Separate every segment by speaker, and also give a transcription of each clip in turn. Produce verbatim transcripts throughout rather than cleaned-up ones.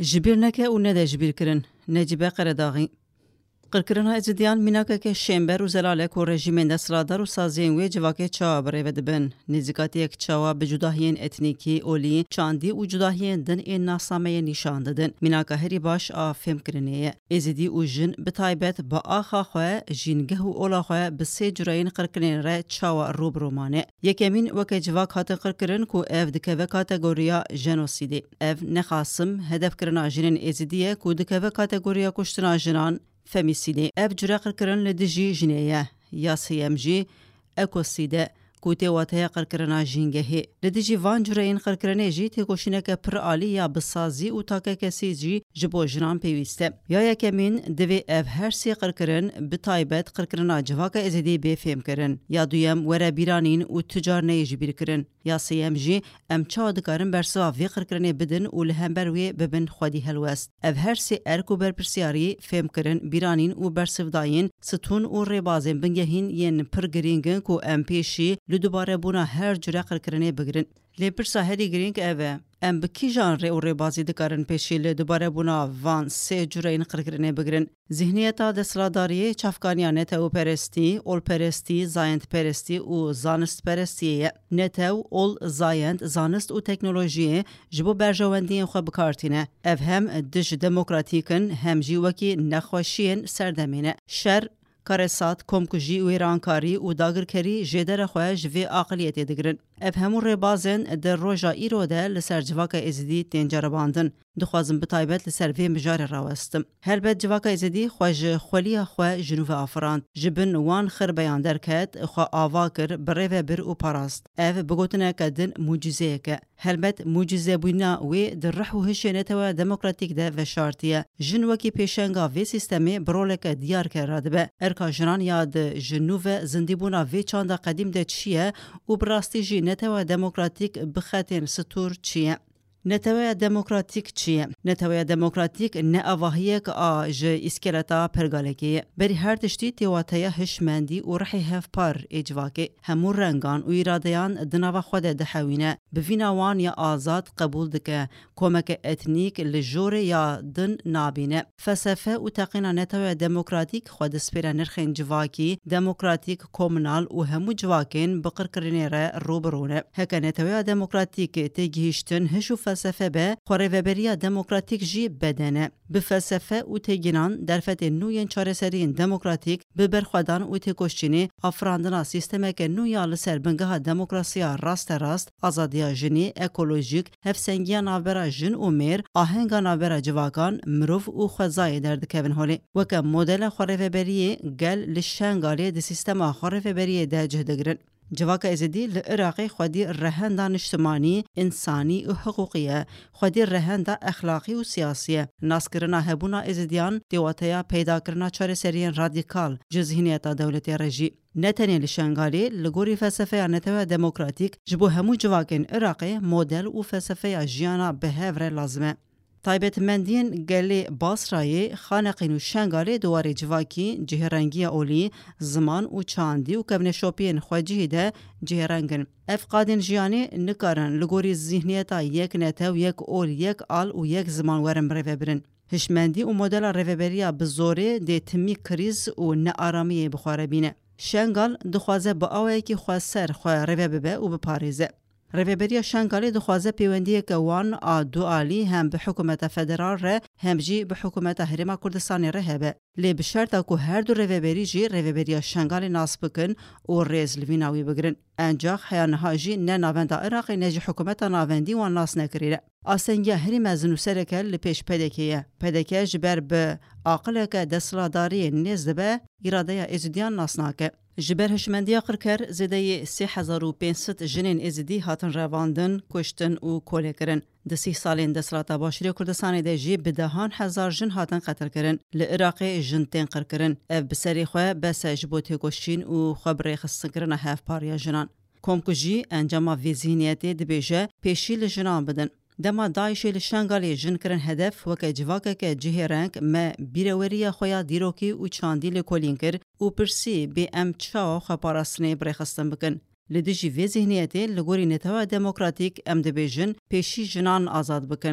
Speaker 1: جبیر نکه و نده جبیر کرن نجیبه قرداغی قرکرنا ازدیان میناکه که شنبر و زلاله که رژیم دسترادار و سازین وی جواکه چاوا بره ودبن نزیکاتی یک چاوا به جداهین اتنیکی اولی چاندی و جداهین دن این ناسامه نشان دادن میناکه هری باش آفهم کرنیه ازدی و جن بتایبت با آخا خواه جینگه و اولا خواه بسی جراین قرکرین را چاوا روب رومانه یکمین وکه جواک هات قرکرن که اف دکوه کاتگوریا جنوسیدی اف نخاسم هدف کرنا جنین ازدیه که دکوه کاتگوریا کشتنا جنان فمیسیده اف جرا کرن لدجی جنیه یا سیمجی اکوسیده کوته واته قرکرنا جینگه لدجی وان جراین قرکرنه جی تگوشینه که پر عالی یا بسازی و تاکه کسی جی جبو جنان پیوسته یا یکمین دوی اف هر سی قرکرن بتایبت قرکرنا جواک ازدی بفهم کرن یا دویم وره بیرانین و تجار نیجی بیر کرن یا سیمجی ام چا دکارن برسوا وی قرکرنه بدن و لهم بروی ببن خودی هلوست اف هر سی ارکو برپرسیاری فهم کرن بیرانین و برسفداین ستون و ریبازین بنگهین ین پر گرینگن کو ام پیشی لدوباره بونا هر جرا قرکرنه بگرن لیپرسا هری گرینگ اوه ام بکی جان ری و ریبازی دکارن پیشی لدوباره بونا وان سه جرا این قرکرنه بگرن ذهنیتا دسلاداری چافکانیا نتو پرستی اول پرستی زاینت پرستی و زانست پرستی نتو اول زاینت زانست و تکنولوژی جبو برجواندین خو بکارتینه اف هم دج دموکراتیکن هم جی وکی نخوشین سردمینه شر کارسات کمکجی و ایرانکاری و داگرکری جدر خواهش و اقلیت دگرن اف همون ربازن در روژا ایروده لسر جواک ازدی تنجر باندن دخوازم بطایبت لسر وی مجار راوستم هلبت جواک ازدی خواج خولی خواه جنوب آفران جبن وان خر بیان درکت خواه آواکر بره بر و پاراست اف بگوتنه کدن موجزه که هلبت موجزه بوینا و در رحو هشینت و دموکراتیک ده و شارتیه جنوکی پیشنگا و سیستمی برولک دیار که رادبه ارکا جنان یاد جنوب زندیبونا و چاندا قدیم ده چیه و براستی جی نتوه دموکراتیک بخاتین ستور چیه نتوه دموکراتیک چیه؟ نتوه دموکراتیک نه آواهیه که آج اسکلتا پرگالگیه بری هر تشتی تیواتیا هشمندی و رحی هف پار اجواکه همون رنگان و ایرادیان دناوا خود دحوینه بفیناوان یا آزاد قبول دکه کمک اتنیک لجور یا دن نابینه فلسفه و تقینا نتوه دموکراتیک خود سپیره نرخین جواکی دموکراتیک کومنال و همو جواکین بقر کرنه را روبرونه هکا نتوه دموکراتیک تیگیشتن هشو فلسفه به خوریوبریا دموکراتیک جی بدنه به فلسفه و تگینان در فت نوین چارەسەریین دموکراتیک به برخوادان و تکوشچینی افراندنا سیستم که نویا لسر بنگاه دموکراسیا راست راست آزادیا جنی اکولوژیک هفسنگیا نابرا جن و میر آهنگا نابرا جواکان مروف و خوزای درد کبن هولی وکه مدل خوریوبری گل لشنگالی دی سیستم خوریوبری ده جهدگرن جواک ازدی لعراقی خودی رهند اجتماعی انسانی و حقوقیه خودی رهند اخلاقی و سیاسیه ناسکرنا هبونا ازدیان دیواتیا پیدا کرنا چاره سریان رادیکال جزهینیتا دولتی رژی نتنی لشنگالی لگوری فلسفه نتوه دموکراتیک جبو همو جواکین عراقی مدل و فلسفه جیانا بهور لازمه تایبت مندین گلی باسرایی خانقین و شنگالی دواری جواکی جهرنگی اولی زمان و چاندی و کبن شوپین خواجی ده جهرنگن افقادین جیانی نکارن لگوری ذهنیتا یک نتا و یک اول یک آل و یک زمان ورم روبرن هشمندی و مدل روبریا بزوری ده تمی کریز و نارامی بخواره بینه شنگال دخوازه با آوه که خواه خواه روبه و بپاریزه ریوبریا شنگالی دخوازه پیوندی که وان آدو آلی هم به حکومت فدرال ره هم جی به حکومت هرما کردستانی ره هبه لی بشرطا که هر دو ریوبری جی ریوبریا شنگالی ناس بکن و ریز لویناوی بگرن انجاق حیانها جی نه ناوندا عراقی نجی حکومت ناوندی وان ناس نکریره آسنگیا هری مزنو سرکل لپیش پدکیه پدکیه جبر به عاقله که دستلاداری نزد به اراده ازدیان ناس ناکه جبر هشمندی قرکر زده سی هزار و پینصد جنین ازدی هاتن رواندن کشتن و کوله کرن ده سی سالین دسلاتا باشری کردستانی ده جی بدهان هزار جن هاتن قتل کرن لعراقی جن تین قر کرن اف بسری خواه بس جبوتی کشین و خبری خستن کرن هف پاریا جنان کمکجی انجام ویزینیتی دبیجه پیشی لجنان بدن دما داعشی لشنگالی جن کرن هدف وکه جواکه که جهرنگ ما بیروریه خویا دیروکی و چاندی لکولین کر و پرسی بی ام چاو خپاراسنه برخستن بکن. لدیجی وی ذهنیتی لگوری نتوا دموکراتیک ام دبیجن پیشی جنان آزاد بکن.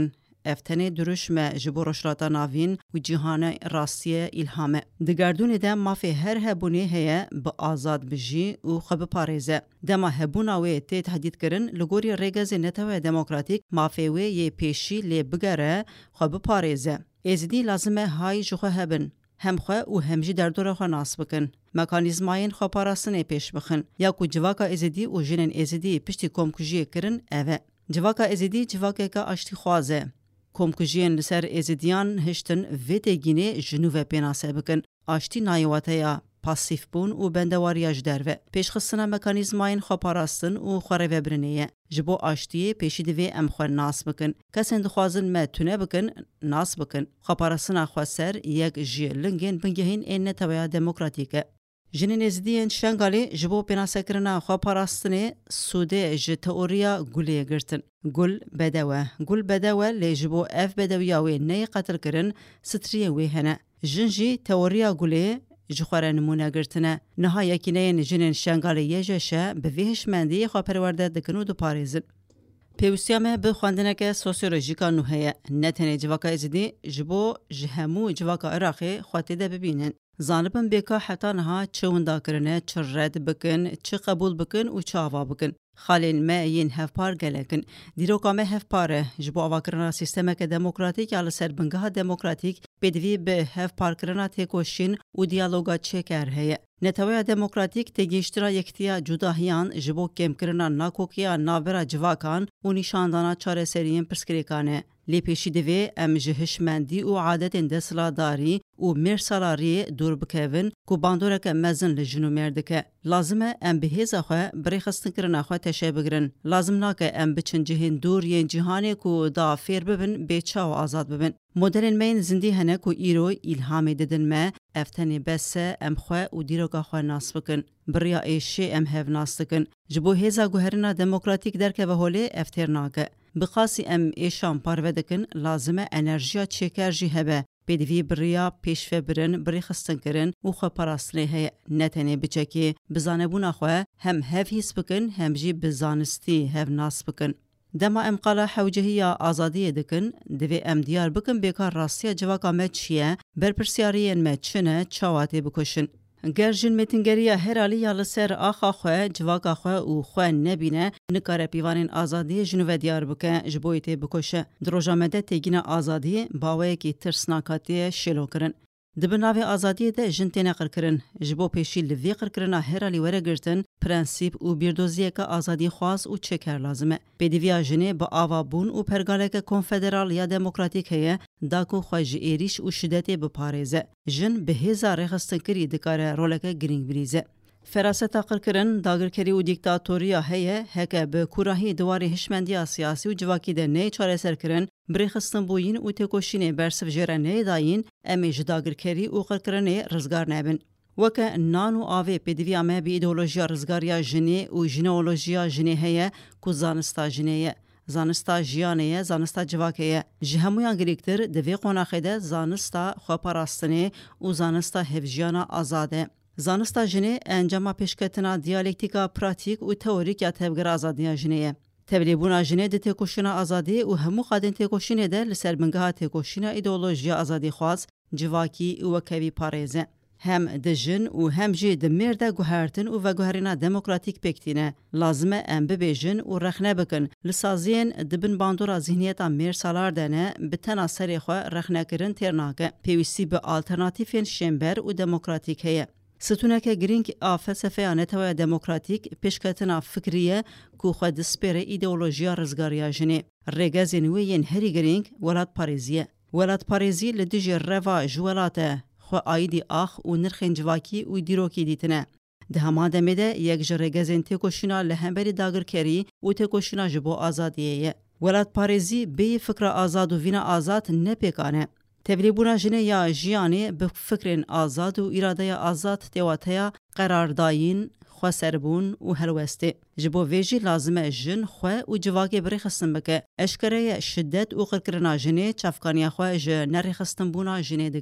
Speaker 1: افتنه دروش ما جبو رشراتا ناوین و جهان راستیه الهامه. دگردون ده مافی هر هبونه هیا با آزاد بجی و خب پاريزه. دما هبوناوی تی تهدید کرن لگوری ریگز نتوه دموکراتیک مافیوی یه پیشی لی بگره خب پاريزه. ازدی لازمه های جخوه هبن. هم خواه و همجی در دور خواه ناس بکن. مکانیزماین خواه پاراستنه پیش بخن. یا کو جواکا ازدی و جنن ازدی پشتی کمکجی کرن اوه. جواکا ازدی جواکا که اشتی خوازه. کمکجین لسر ازدیان هشتن ویده گینه جنوب پیناسه بکن. اشتی نایواته یا پاسیف بون و بندواریاج دروه. پیش خستنه مکانیزماین خواه پاراستن و خواه رو برنیه. جبو آشتیه پیشی دوی ام خواه ناس بکن. کسین دخوازن ما تونه بکن ناس بکن. خواه پاراستن خواه سر یک جی لنگین بنگهین این نتویا دموکراتیکه. جنین ازدیین شنگالی جبو پیناسه کرنا خواه پاراستنه سوده ج تئوریا گوله گرتن. گل بدوه. گل بدوه لی جبو اف بدویاوی نی قتل کرن ستریه وی هنه. جنجی تئوریا گوله جخوره نمونه گرتنه نهایی کنین جنین شنگالی یجشه به ویهش مندی خواه پرورده دکنو دو پاریزن. پیوستیامه به خواندنه که سوسیولوژیکا نوهیه نتنه جواکا ازدی جبو جهمو جواکا عراقی خواهده ده ببینن. زانبن بیکا حتی نها چه وندا کرنه چه رد بکن چه قبول بکن و چه آوا بکن. خالین ما این هفپار گلکن. دیروکا ما هفپاره جبو آوا کرنا سیستمه که دموکراتیک یا لسر بنگاه دموکراتیک بدوی به هفپار کرنا تیکوشین و دیالوگا چه کر هیه. نتویا دموکراتیک تگیشترا یکتیا جداهیان جبو کم کرنا ناکوکیا نابرا جواکان و نشاندانا چاره سرین پرسکریکانه. لی پیشی دوی ام جهشمندی و عادت دستلاداری و مرسالاری دور بکوین کو باندورک مزن لجنو مردکه. لازمه ام بهیزا خواه بری خستن کرنا خواه تشه بگرن. لازم ناکه ام بچن جهین دور ین جهانی کو دا فیر ببن بیچا و آزاد ببن. مدرن مین زندی هنه کو ایرو الهامی ددن ما افتنی بسه ام خواه و دیروگا خواه ناس بکن. بریا ایشی ام هف ناس دکن. جبو هیزا گوهرنا دموکراتیک درکه و هولی افتر ناکه. بخاصی ام ایشان پارو دکن لازمه انرژیا چکرجی هبه. بدوی بریا پیش فبرن بری خستن کرن و خو پاراستنه هی نتنه بچکی بزانبون خواه هم هف هیس بکن هم جی بزانستی هف ناس بکن. دما ام قالا حوجهی آزادی دکن دوی ام دیار بکن بیکار راستی جواکا مد چیه برپرسیارین مد چنه چاواتی بکشن. گرجن متنگریا هرالی یا لسر آخا خواه جواکا خواه و خواه نبینه نکاره پیوانین آزادی جنوب دیار بکن جبویتی بکشه. دروجا مده تیگین آزادی باوه کی ترسناکاتی شلو کرن. دبناوی آزادی ده جنتی نقر کرن. جبو پیشی لوی قر کرن هرالی وره گرتن پرنسیب و بیردوزیه که آزادی خواست و چکر لازمه. بدویا جنه با آوا بون و پرگاله که کنفدرال یا دموکراتیک هیه داکو خواج ایریش و شدتی بپاريزه. جن به هزار خستن کری دکاره رولکه گرینگ بریزه. فراست تقر کرن داگرکری و دیکتاتوریا هیه هکه به کوراهی دواری هشمندی سیاسی و جواکی ده نه چاره سر کرن بری خستن بوین و تکوشین برسف جره نه داین امیج داگرکری و قر کرنه رزگار نبن. وکه نانو آوه پیدویا مه بی ایدولوژیا رزگاریا جنه و جنولوژیا جنه هیه کو زانستا جنه زانستا جیانه زانستا جواکه جهمویان گریکتر دوی قناخه ده زانستا خواه و زانستا هفجیانا آزاده. زانستا جنه انجام پیشکتنا دیالکتیکا پراتیک و تئوریک یا تبگر آزادیا جنه. تبلیبونا جنه ده تکوشینا آزادی و همو خادن تکوشینه ده لسر بنگاه تکوشینا ایدولوژیا آزادی خواست جواکی و کوی پاریزه. هم دجن و هم جی دمرده گوهرتن و گوهرینا دموکراتیک پکتینه. لازمه ام ببیجن و رخنه بکن. لسازین دبن باندورا ذهنیتا میر سالار دنه بتنا سری خواه رخنه کرن ترناکه. پیویسی به آلترناتیفین شمبر و دموکراتیک هیه. ستونه که گرینگ آفلسفه آنتوی دموکراتیک پیشکتنا فکریه که خود دسپیر ایدئولوژیا رزگاریا جنه. رگزینویین هری گرینگ ولاد پاریزیه. ولاد پاریزی لدیج روا جولاته خو آیدی آخ و نرخین جواکی و دیروکی دیتنه. ده همان دمیده یک جرگزین تکوشینا لهمبری داگر کری و تکوشینا جبو آزادیه. ولاد پاریزی بی فکر آزاد و وینا آزاد نپیکانه. تبلیبونا جنه یا جیانی به فکرین آزاد و اراده آزاد تیواتیا قرار داین خو سربون و هلوسته. جبو ویجی لازمه جن خو و جواکی بری خستن بکه. اشکره شدت و قرکرنا جنه چفکانیا خو ج نری خستن بونا جنه دگره.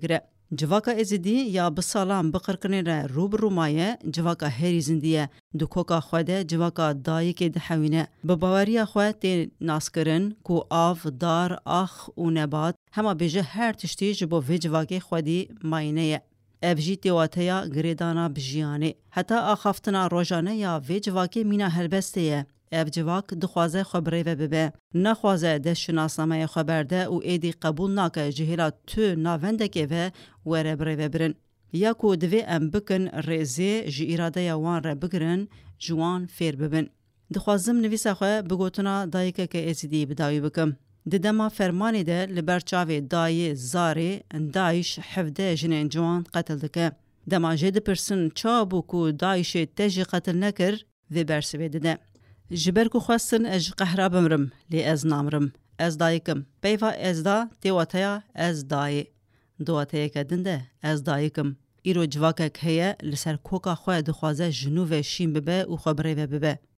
Speaker 1: Civaka ezidî ya bi salan bi qirkirinê re rûbirû maye, civaka herî zindî ye. Di koka xwe de civaka dayîkê dihewîne. Bi baweriya xwe tê naskirin ku av, dar, ax û nebat hema bêje her tiştî ji bo vê civakê xwedî mayîne ye. Ev jî têwateya girêdana bi jiyanê. Heta axaftina rojane ya vê civakê mîna helbestê ye. Ev civak dixwaze xwe birêve bibe. Naxwaze destşinasnameya xwe berde û êdî qebûl nake ji hêla tu navendekê ve were birêve birin. Ya ku divê em bikin rêzê ji îradeya wan re bigirin, ji wan fêr bibin. Dixwazim nivîsa xwe bi gotina dayîkeke êzidî bi dawî bikim. Di dema fermanê de li ber çavê dayê zarê Daeş hevdeh jinên ciwan qetil dike. Dema jê dipirsin çawa bû ku Daişê te jî qetil nekir, vê bersivê dide. Ji ber ku xwestin ez ji qehra bimirim, lê ez namirim. Ez dayîkim. Peyva ez da têwateya ez dayê. Duwateyeke din de ez dayîkim. Îro civakek heye li ser koka xwe dixwaze ji nû ve şîn bibe û xwe birêve bibe.